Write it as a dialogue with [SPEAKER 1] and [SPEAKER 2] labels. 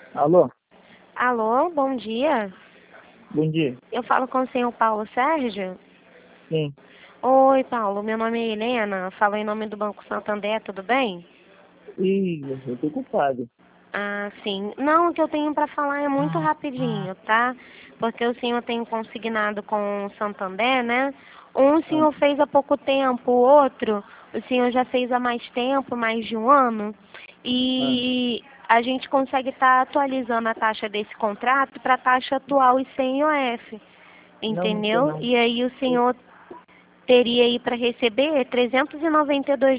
[SPEAKER 1] Alô?
[SPEAKER 2] Alô, bom dia.
[SPEAKER 1] Bom dia.
[SPEAKER 2] Eu falo com o senhor Paulo Sérgio?
[SPEAKER 1] Sim.
[SPEAKER 2] Oi, Paulo, meu nome é Helena, falo em nome do Banco Santander, tudo bem?
[SPEAKER 1] Ih, eu tô ocupado.
[SPEAKER 2] Ah, sim. Não, o que eu tenho para falar é muito rapidinho, tá? Porque o senhor tem consignado com o Santander, né? Um o
[SPEAKER 1] Ah,
[SPEAKER 2] senhor fez há pouco tempo, o outro o senhor já fez há mais tempo, mais de um ano.
[SPEAKER 1] ah.
[SPEAKER 2] E a gente consegue estar atualizando a taxa desse contrato para a taxa atual e sem IOF,
[SPEAKER 1] Não, não tô
[SPEAKER 2] entendeu?
[SPEAKER 1] não.
[SPEAKER 2] E aí o
[SPEAKER 1] Eu-
[SPEAKER 2] senhor teria aí para receber R$ 392